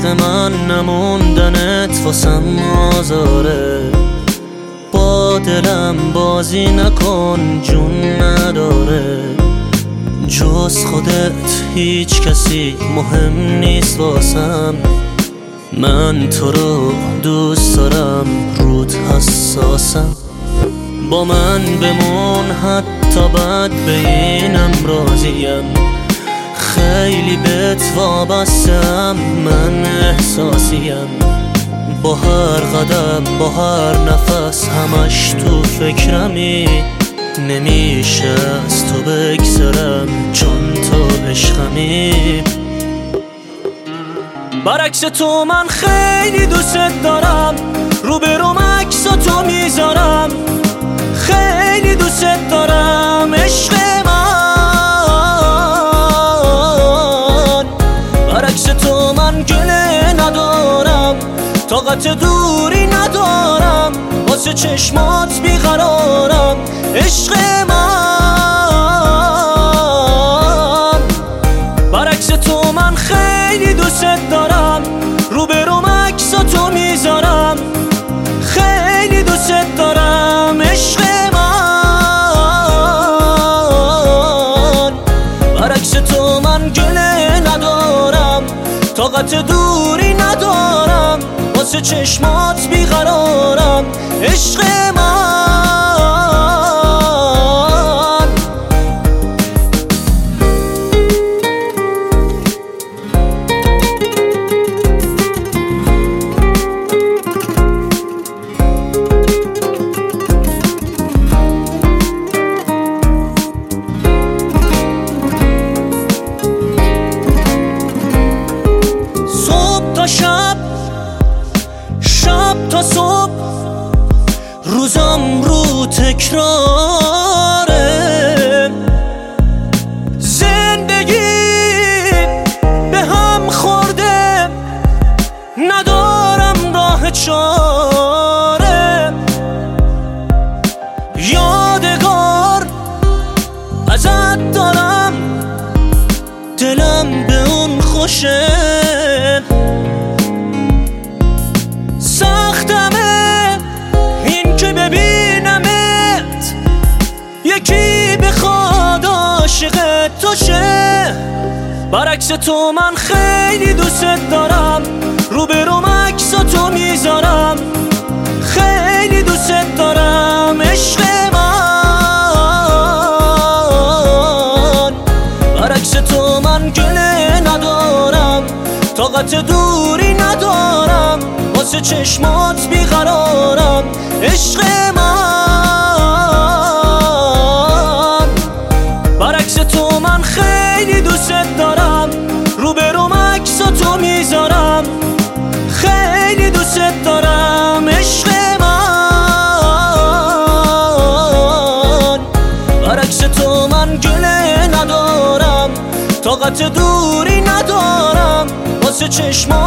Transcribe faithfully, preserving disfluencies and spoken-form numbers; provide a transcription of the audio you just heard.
عشق من نموندنت واسم آزاره، با دلم بازی نکن جون نداره، جز خودت هیچ کسی مهم نیست واسم، من تو رو دوست دارم رود حساسم، با من بمون حتی بد به اینم راضیم، خیلی بهت وابستم من احساسیم، با هر قدم با هر نفس همش تو فکرمی، نمیشه از تو بگذرم چون تو عشقمی. برعکس تو من خیلی دوست دارم، روبروم عکساتو میذارم، خیلی دوست دارم عشق من. برعکس تو من گله ندارم، طاقت دوری ندارم، واسه چشمات بیقرارم عشق من. برعکس تو من خیلی دوست دارم، روبروم عکساتو میذارم، خیلی دوست دارم عشق من. برعکس تو من گله ندارم، طاقت دوری ندارم، واسه چشمات بیقرارم عشق من. شب شب تا صبح روزم رو تکراره، زندگی به هم خورده ندارم راه چاره، یادگار ازت دارم دلم به اون خوشه، سختمه این که ببینمت یکی بخواد عاشق تو شه. برعکس تو من خیلی دوست دارم، روبروم عکساتو میذارم، خیلی دوست دارم عشق من. برعکس تو من گله ندارم، طاقت دوری ندارم، واسه چشمات بیقرارم عشق من. برعکس تو من خیلی دوست دارم، روبروم عکساتو میذارم، خیلی دوست دارم عشق من. برعکس تو من گله ندارم، طاقت دوری ندارم، واسه چشمات